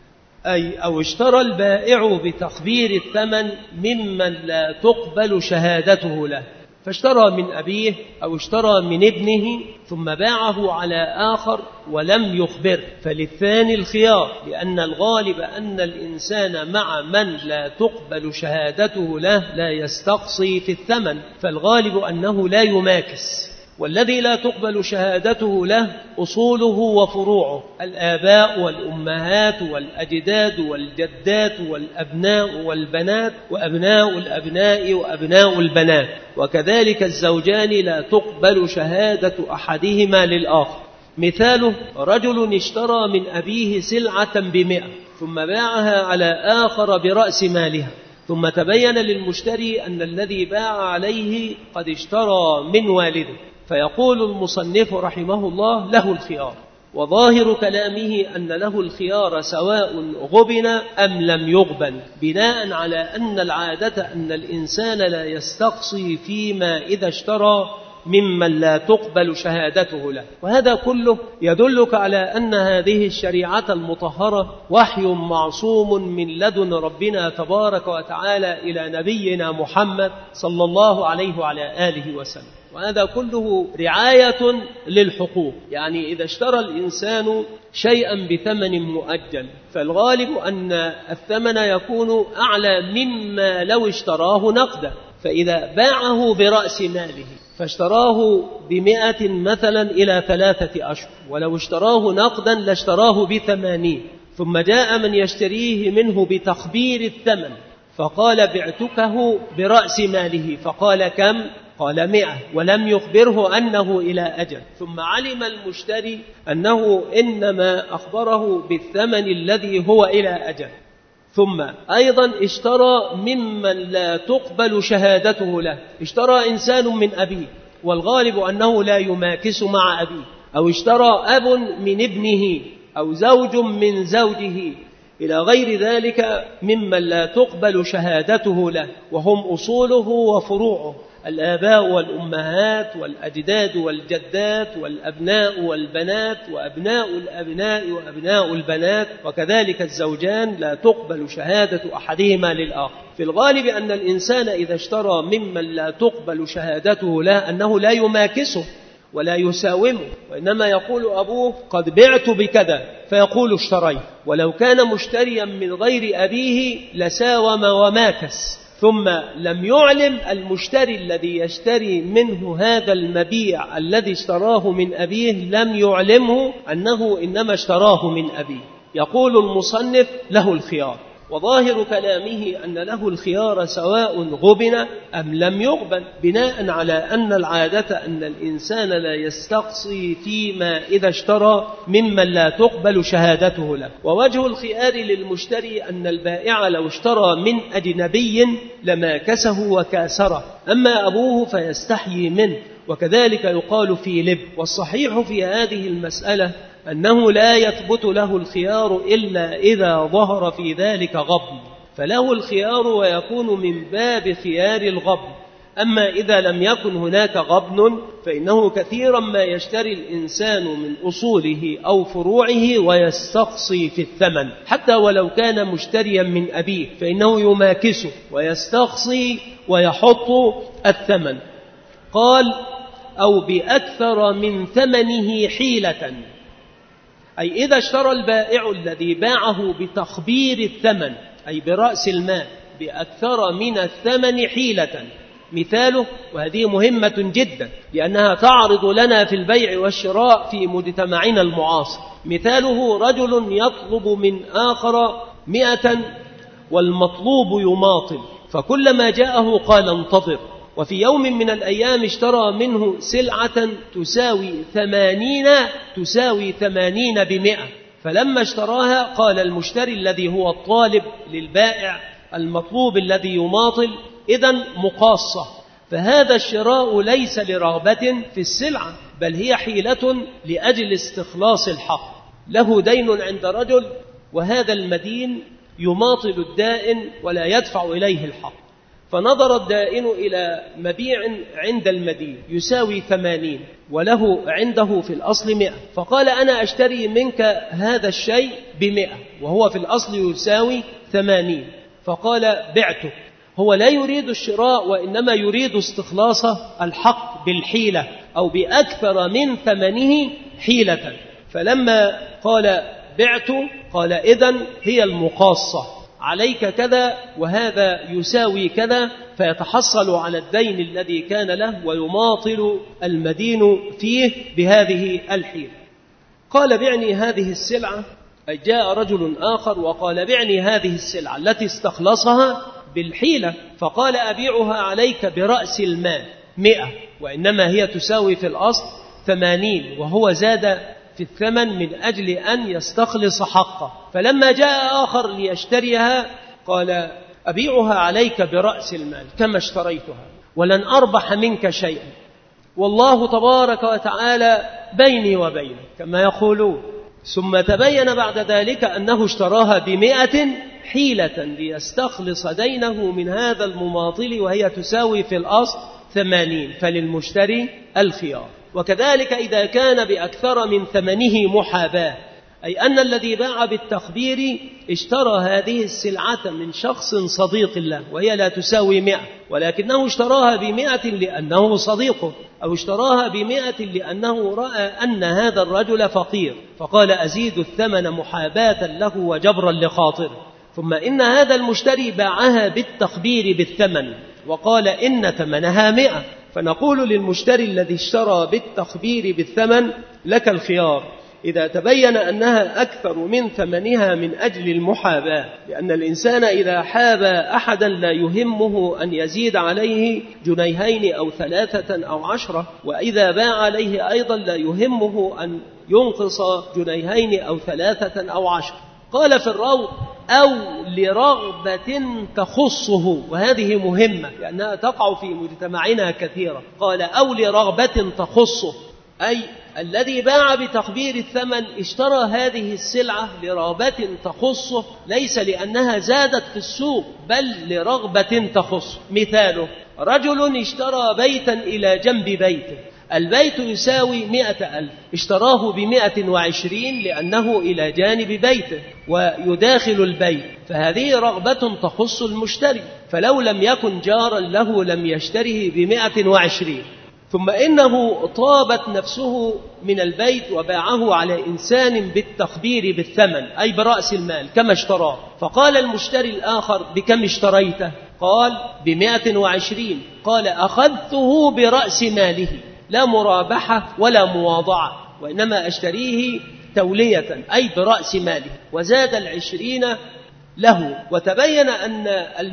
أي أو اشترى البائع بتخبير الثمن ممن لا تقبل شهادته له، فاشترى من أبيه أو اشترى من ابنه ثم باعه على آخر ولم يخبر، فللثاني الخيار، لأن الغالب أن الإنسان مع من لا تقبل شهادته له لا يستقصي في الثمن، فالغالب أنه لا يماكس. والذي لا تقبل شهادته له أصوله وفروعه، الآباء والأمهات والأجداد والجدات والأبناء والبنات وأبناء الأبناء وأبناء البنات، وكذلك الزوجان لا تقبل شهادة أحدهما للآخر. مثاله رجل اشترى من أبيه سلعة ب100 ثم باعها على آخر برأس مالها، ثم تبين للمشتري أن الذي باع عليه قد اشترى من والده، فيقول المصنف رحمه الله له الخيار، وظاهر كلامه أن له الخيار سواء غبن أم لم يغبن، بناء على أن العادة أن الإنسان لا يستقصي فيما إذا اشترى ممن لا تقبل شهادته له. وهذا كله يدلك على أن هذه الشريعة المطهرة وحي معصوم من لدن ربنا تبارك وتعالى إلى نبينا محمد صلى الله عليه وعلى آله وسلم. وهذا كله رعاية للحقوق. يعني إذا اشترى الإنسان شيئا بثمن مؤجل فالغالب أن الثمن يكون أعلى مما لو اشتراه نقدا، فإذا باعه برأس ماله فاشتراه ب100 مثلا إلى 3 أشهر، ولو اشتراه نقدا لاشتراه ب80، ثم جاء من يشتريه منه بتخبير الثمن فقال بعتكه برأس ماله، فقال كم؟ قال 100، ولم يخبره أنه إلى أجل، ثم علم المشتري أنه إنما أخبره بالثمن الذي هو إلى أجل. ثم أيضا اشترى ممن لا تقبل شهادته له. اشترى إنسان من أبيه والغالب أنه لا يماكس مع أبيه، أو اشترى أب من ابنه أو زوج من زوجه إلى غير ذلك ممن لا تقبل شهادته له، وهم أصوله وفروعه، الآباء والأمهات والأجداد والجدات والأبناء والبنات وأبناء الأبناء وأبناء البنات، وكذلك الزوجان لا تقبل شهادة أحدهما للآخر. في الغالب أن الإنسان إذا اشترى ممن لا تقبل شهادته له أنه لا يماكسه ولا يساومه، وإنما يقول أبوه قد بعت بكذا فيقول اشتريت، ولو كان مشتريا من غير أبيه لساوم وماكس. ثم لم يعلم المشتري الذي يشتري منه هذا المبيع الذي اشتراه من أبيه، لم يعلمه أنه إنما اشتراه من أبيه. يقول المصنف له الخيار، وظاهر كلامه أن له الخيار سواء غبن أم لم يغبن، بناء على أن العادة أن الإنسان لا يستقصي فيما إذا اشترى ممن لا تقبل شهادته له. ووجه الخيار للمشتري أن البائع لو اشترى من أجنبي لماكسه وكاسره، أما أبوه فيستحيي منه، وكذلك يقال في لب. والصحيح في هذه المسألة أنه لا يثبت له الخيار إلا إذا ظهر في ذلك غبن، فله الخيار ويكون من باب خيار الغبن. أما إذا لم يكن هناك غبن فإنه كثيرا ما يشتري الإنسان من أصوله أو فروعه ويستقصي في الثمن، حتى ولو كان مشتريا من أبيه فإنه يماكسه ويستقصي ويحط الثمن. قال أو بأكثر من ثمنه حيلة، أي إذا اشترى البائع الذي باعه بتخبير الثمن أي برأس المال بأكثر من الثمن حيلة. مثاله، وهذه مهمة جدا لأنها تعرض لنا في البيع والشراء في مجتمعنا المعاصر، مثاله رجل يطلب من آخر 100 والمطلوب يماطل، فكلما جاءه قال انتظر، وفي يوم من الأيام اشترى منه سلعة تساوي 80 ب100، فلما اشتراها قال المشتري الذي هو الطالب للبائع المطلوب الذي يماطل إذن مقاصة. فهذا الشراء ليس لرغبة في السلعة، بل هي حيلة لأجل استخلاص الحق. له دين عند رجل وهذا المدين يماطل الدائن ولا يدفع إليه الحق، فنظر الدائن إلى مبيع عند المدين يساوي 80 وله عنده في الأصل 100، فقال أنا أشتري منك هذا الشيء ب100 وهو في الأصل يساوي 80، فقال بعتك. هو لا يريد الشراء وإنما يريد استخلاص الحق بالحيلة أو بأكثر من ثمنه حيلة. فلما قال بعت قال إذن هي المقاصة، عليك كذا وهذا يساوي كذا، فيتحصل على الدين الذي كان له ويماطل المدين فيه بهذه الحيلة. قال بعني هذه السلعة، أي جاء رجل آخر وقال بعني هذه السلعة التي استخلصها بالحيلة، فقال أبيعها عليك برأس المال 100 وإنما هي تساوي في الأصل 80، وهو زاد في الثمن من أجل أن يستخلص حقه. فلما جاء آخر ليشتريها قال أبيعها عليك برأس المال كما اشتريتها ولن أربح منك شيئا، والله تبارك وتعالى بيني وبينك كما يقولون. ثم تبين بعد ذلك أنه اشتراها ب100 حيلة ليستخلص دينه من هذا المماطل وهي تساوي في الأصل 80 فللمشتري الخيار. وكذلك إذا كان بأكثر من ثمنه محاباة، أي أن الذي باع بالتخبير اشترى هذه السلعة من شخص صديق له وهي لا تساوي 100، ولكنه اشتراها ب100 لأنه صديقه، أو اشتراها ب100 لأنه رأى أن هذا الرجل فقير فقال أزيد الثمن محاباة له وجبرا لخاطره، ثم إن هذا المشتري باعها بالتخبير بالثمن وقال إن ثمنها 100، فنقول للمشتري الذي اشترى بالتخبير بالثمن لك الخيار إذا تبين أنها أكثر من ثمنها من أجل المحاباة، لأن الإنسان إذا حاب أحدا لا يهمه أن يزيد عليه 2 أو 3 أو 10، وإذا باع عليه أيضا لا يهمه أن ينقص 2 أو 3 أو 10. قال في الروض أو لرغبة تخصه، وهذه مهمة لأنها تقع في مجتمعنا كثيرا. قال أو لرغبة تخصه، أي الذي باع بتخبير الثمن اشترى هذه السلعة لرغبة تخصه، ليس لأنها زادت في السوق بل لرغبة تخصه. مثاله رجل اشترى بيتا إلى جنب بيته، البيت يساوي 100,000، اشتراه ب120 لأنه إلى جانب بيته ويداخل البيت، فهذه رغبة تخص المشتري، فلو لم يكن جارا له لم يشتره ب120. ثم إنه طابت نفسه من البيت وباعه على إنسان بالتخبير بالثمن أي برأس المال كما اشتراه، فقال المشتري الآخر بكم اشتريته؟ قال ب120. قال أخذته برأس ماله، لا مرابحة ولا مواضعة، وإنما أشتريه تولية أي برأس ماله، وزاد 20 له، وتبين أن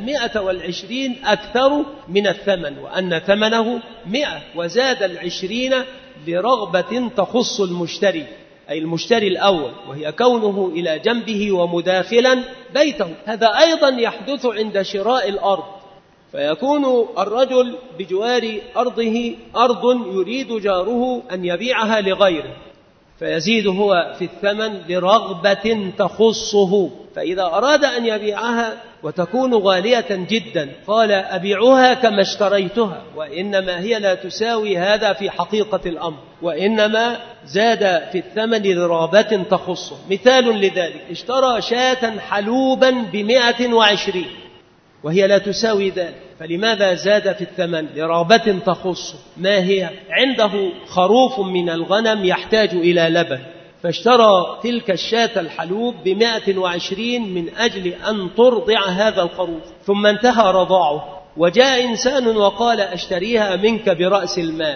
120 أكثر من الثمن وأن ثمنه 100، وزاد 20 لرغبة تخص المشتري أي المشتري الأول، وهي كونه إلى جنبه ومداخلا بيته. هذا أيضا يحدث عند شراء الأرض، فيكون الرجل بجوار أرضه أرض يريد جاره أن يبيعها لغيره، فيزيد هو في الثمن لرغبة تخصه، فإذا أراد أن يبيعها وتكون غالية جدا قال أبيعها كما اشتريتها، وإنما هي لا تساوي هذا في حقيقة الأمر، وإنما زاد في الثمن لرغبة تخصه. مثال لذلك اشترى شاة حلوبا ب120 وهي لا تساوي ذلك، فلماذا زاد في الثمن؟ لرغبة تخصه. ما هي؟ عنده خروف من الغنم يحتاج إلى لبن، فاشترى تلك الشاة الحلوب ب120 من أجل أن ترضع هذا الخروف، ثم انتهى رضاعه وجاء إنسان وقال أشتريها منك برأس المال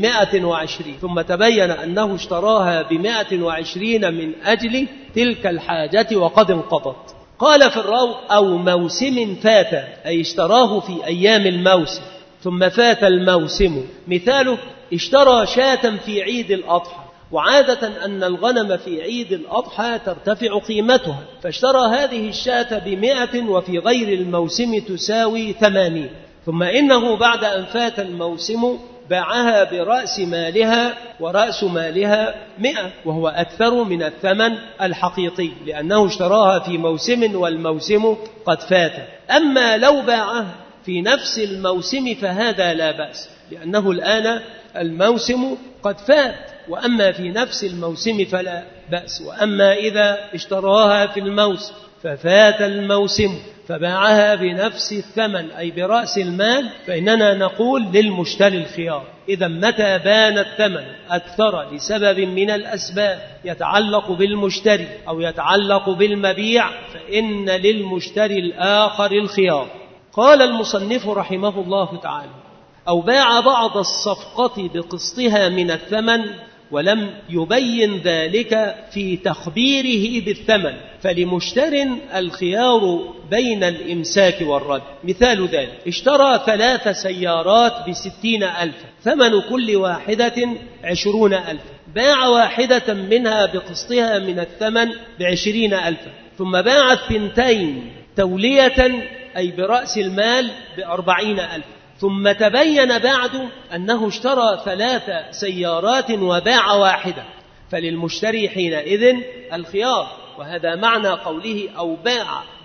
ب120، ثم تبين أنه اشتراها ب120 من أجل تلك الحاجة وقد انقضت. قال في الروض أو موسم فات، أي اشتراه في أيام الموسم ثم فات الموسم. مثاله اشترى شاة في عيد الأضحى، وعادة أن الغنم في عيد الأضحى ترتفع قيمتها، فاشترى هذه الشاة ب100 وفي غير الموسم تساوي 80، ثم إنه بعد أن فات الموسم باعها برأس مالها، ورأس مالها 100، وهو أكثر من الثمن الحقيقي لأنه اشتراها في موسم والموسم قد فات. أما لو باعها في نفس الموسم فهذا لا بأس، لأنه الآن الموسم قد فات، وأما في نفس الموسم فلا بأس. وأما إذا اشتراها في الموسم ففات الموسم فباعها بنفس الثمن أي برأس المال، فإننا نقول للمشتري الخيار. إذا متى بان الثمن أكثر لسبب من الأسباب يتعلق بالمشتري أو يتعلق بالمبيع فإن للمشتري الآخر الخيار. قال المصنف رحمه الله تعالى أو باع بعض الصفقة بقسطها من الثمن ولم يبين ذلك في تخبيره بالثمن، فلمشتر الخيار بين الإمساك والرد. مثال ذلك اشترى 3 سيارات ب60,000 ثمن كل واحدة 20,000، باع واحدة منها بقسطها من الثمن ب20,000، ثم باع 2 تولية أي برأس المال ب40,000، ثم تبين بعد أنه اشترى 3 سيارات وباع واحدة، فللمشتري حينئذ الخيار. وهذا معنى قوله أو باع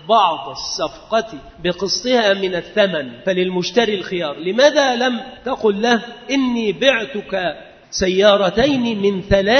بعض الصفقة بقسطها من الثمن فللمشتري الخيار. لماذا لم تقل له إني بعتك سيارتين من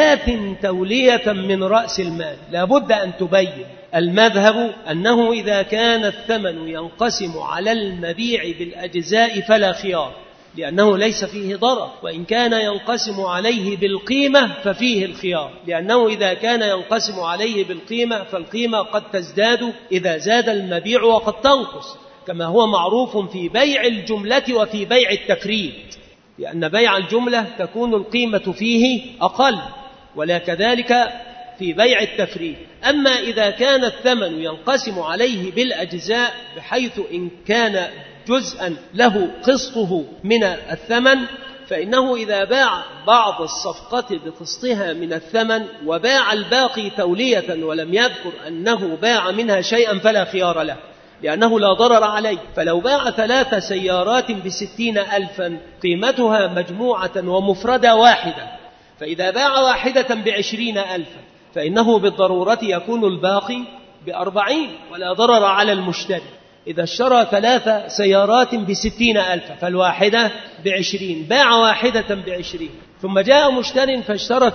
3 تولية من رأس المال؟ لابد أن تبين. المذهب أنه إذا كان الثمن ينقسم على المبيع بالأجزاء فلا خيار، لأنه ليس فيه ضرر، وإن كان ينقسم عليه بالقيمة ففيه الخيار، لأنه إذا كان ينقسم عليه بالقيمة فالقيمة قد تزداد إذا زاد المبيع وقد تنقص، كما هو معروف في بيع الجملة وفي بيع التفريد، لأن بيع الجملة تكون القيمة فيه أقل، ولا كذلك في بيع التفريد. أما إذا كان الثمن ينقسم عليه بالأجزاء بحيث إن كان جزءا له قسطه من الثمن، فإنه إذا باع بعض الصفقة بقسطها من الثمن وباع الباقي تولية ولم يذكر أنه باع منها شيئا فلا خيار له، لأنه لا ضرر عليه. فلو باع 3 سيارات ب60,000 قيمتها مجموعة ومفردة واحدة، فإذا باع واحدة ب20,000 فإنه بالضرورة يكون الباقي ب40 ولا ضرر على المشتري. إذا اشترى 3 سيارات ب60,000 فالواحدة ب20، باع واحدة ب20، ثم جاء مشتر فاشترى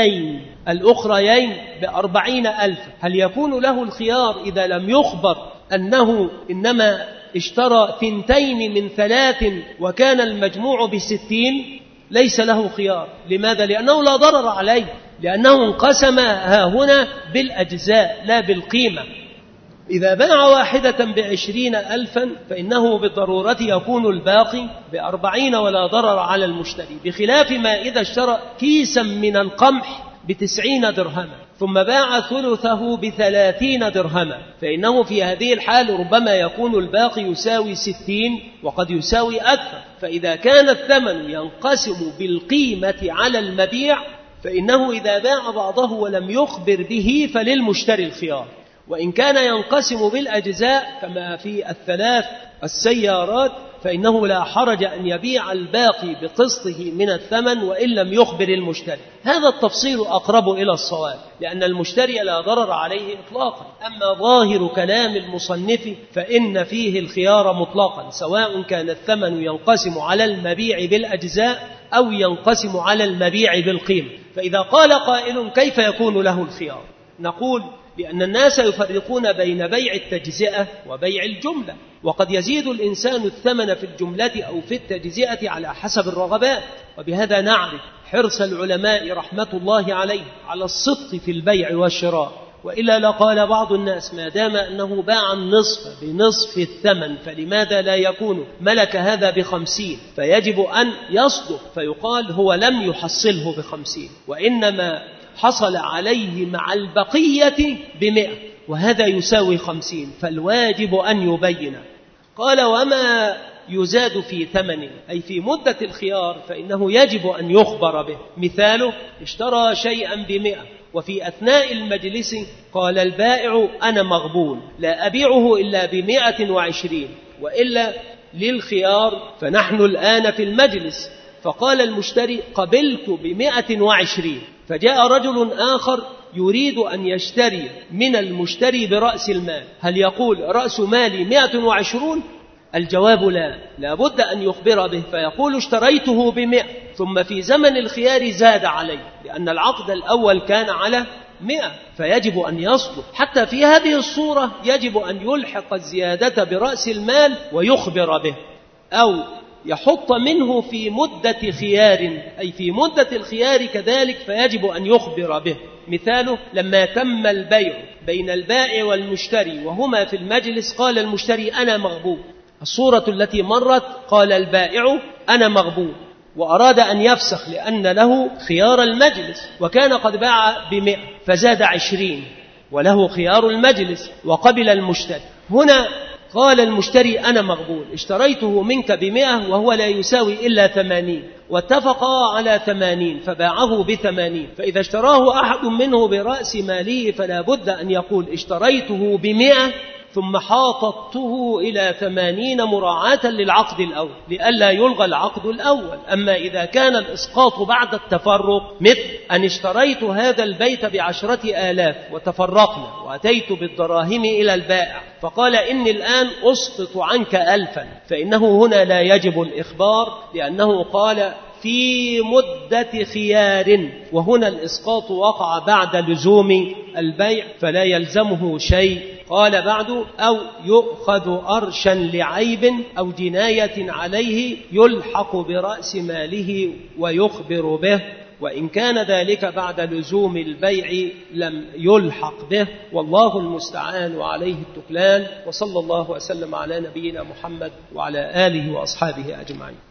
2 الأخريين ب40,000، هل يكون له الخيار إذا لم يخبر أنه إنما اشترى 2 من 3 وكان المجموع ب60؟ ليس له خيار. لماذا؟ لأنه لا ضرر عليه، لأنه انقسم هنا بالأجزاء لا بالقيمة. إذا باع واحدة ب20,000 فإنه بالضرورة يكون الباقي ب40 ولا ضرر على المشتري، بخلاف ما إذا اشترى كيسا من القمح ب90 درهما ثم باع ثلثه ب30 درهما، فإنه في هذه الحال ربما يكون الباقي يساوي 60 وقد يساوي أكثر. فإذا كان الثمن ينقسم بالقيمة على المبيع فإنه إذا باع بعضه ولم يخبر به فللمشتري الخيار. وإن كان ينقسم بالأجزاء كما في 3 السيارات فإنه لا حرج أن يبيع الباقي بقسطه من الثمن وإن لم يخبر المشتري. هذا التفصيل أقرب إلى الصواب، لأن المشتري لا ضرر عليه إطلاقا. أما ظاهر كلام المصنف فإن فيه الخيار مطلقا، سواء كان الثمن ينقسم على المبيع بالأجزاء أو ينقسم على المبيع بالقيمة. فإذا قال قائل كيف يكون له الخيار؟ نقول لأن الناس يفرقون بين بيع التجزئة وبيع الجملة، وقد يزيد الإنسان الثمن في الجملة أو في التجزئة على حسب الرغبات. وبهذا نعرف حرص العلماء رحمة الله عليه على الصدق في البيع والشراء، وإلا لقال بعض الناس ما دام أنه باع النصف بنصف الثمن فلماذا لا يكون ملك هذا ب50؟ فيجب أن يصدق فيقال هو لم يحصله ب50 وإنما حصل عليه مع البقية ب100 وهذا يساوي 50، فالواجب أن يبين. قال وما يزاد في ثمن أي في مدة الخيار فإنه يجب أن يخبر به. مثاله اشترى شيئا ب100 وفي أثناء المجلس قال البائع أنا مغبون لا أبيعه إلا ب120 وإلا للخيار، فنحن الآن في المجلس فقال المشتري قبلت ب120، فجاء رجل آخر يريد أن يشتري من المشتري برأس المال، هل يقول رأس مالي 120؟ الجواب لا بد أن يخبر به، فيقول اشتريته ب100 ثم في زمن الخيار زاد عليه لأن العقد الأول كان على 100، فيجب أن يصدق. حتى في هذه الصورة يجب أن يلحق الزيادة برأس المال ويخبر به، أو يحط منه في مدة خيار أي في مدة الخيار كذلك فيجب أن يخبر به. مثاله لما تم البيع بين البائع والمشتري وهما في المجلس قال المشتري أنا مغبون، الصورة التي مرت قال البائع أنا مغبون وأراد أن يفسخ لأن له خيار المجلس وكان قد باع ب100 فزاد 20 وله خيار المجلس وقبل المشتري. هنا قال المشتري أنا مغبون اشتريته منك ب100 وهو لا يساوي إلا 80 واتفقا على 80 فباعه ب80، فإذا اشتراه أحد منه برأس ماله فلا بد أن يقول اشتريته ب100 ثم حاطته إلى 80 مراعاة للعقد الأول لئلا يلغى العقد الأول. أما إذا كان الإسقاط بعد التفرق مثل أن اشتريت هذا البيت ب10,000 وتفرقنا وأتيت بالدراهم إلى البائع فقال إني الآن أسقط عنك 1000، فإنه هنا لا يجب الإخبار لأنه قال في مدة خيار، وهنا الإسقاط وقع بعد لزوم البيع فلا يلزمه شيء. قال بعد أو يؤخذ أرشا لعيب أو جناية عليه يلحق برأس ماله ويخبر به، وإن كان ذلك بعد لزوم البيع لم يلحق به، والله المستعان وعليه التكلان. وصلى الله وسلم على نبينا محمد وعلى آله وأصحابه أجمعين.